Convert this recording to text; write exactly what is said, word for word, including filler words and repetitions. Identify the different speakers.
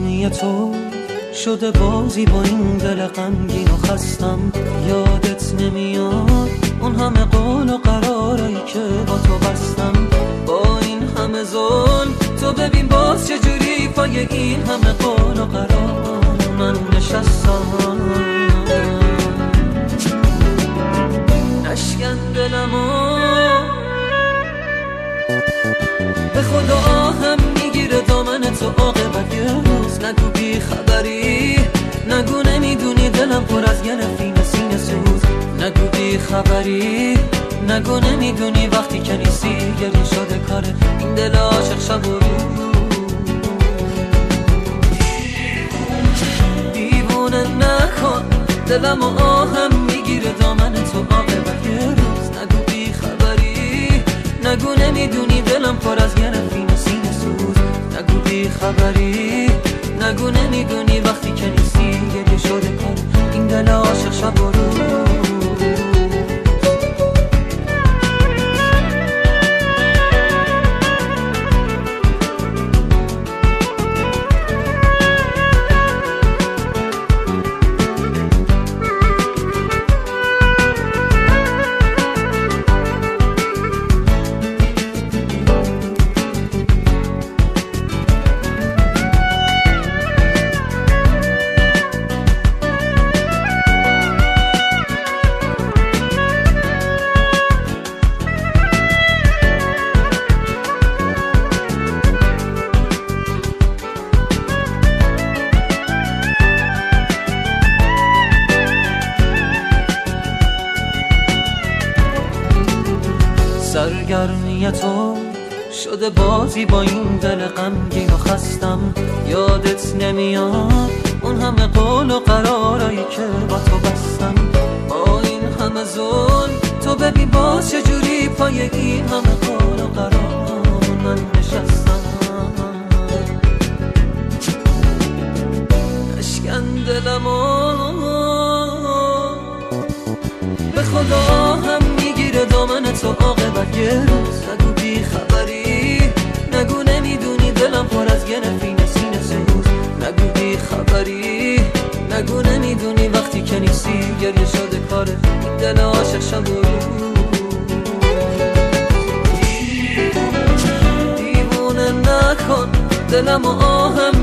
Speaker 1: سرگرمی تو شده بازی با این دل غمگین و خستم. یادت نمیاد اون همه قول و قرارایی که با تو بستم. با این همه ظلم تو ببین باز چجوری پای این همه قول و قرار من نشستم. نشکن دلمو به خدا آهم میگیره دامن تو عاقبت یه روز. نگو بی خبری، نگو نمیدونی دلم پر از گرفین سینه سوز. نگو بی خبری، نگو نمیدونی وقتی که نیستی گریه شده کاره این دل عاشق شب و روز. دیوونه نکن دلم و آهم میگیره دامن تو عاقبت یه روز. نگو بی خبری، نگو نمیدونی دلم پر از گرفین سینه سوز. نگو بی خبری، نگو نمیدونی وقتی که نیستی گریه شده کاره این دل عاشق شب و روز. سرگرمی تو شده بازی با این دل غمگین و خستم. یادت نمیاد اون همه قول و قرارایی که با تو بستم. با این همه ظلم تو ببین باز چجوری پای این همه قول و قرار من نشستم. نشکن دلمو به خدا هم میگیره دامن تو عاقبت یه روز. نگو بی خبری، نگو نمیدونی دلم پر از گرفین سینه سوز. نگو بی خبری، نگو نمیدونی وقتی که نیستی گریه شده کاره این دل عاشق شب و روز. دیوونه نکن دلم و آهم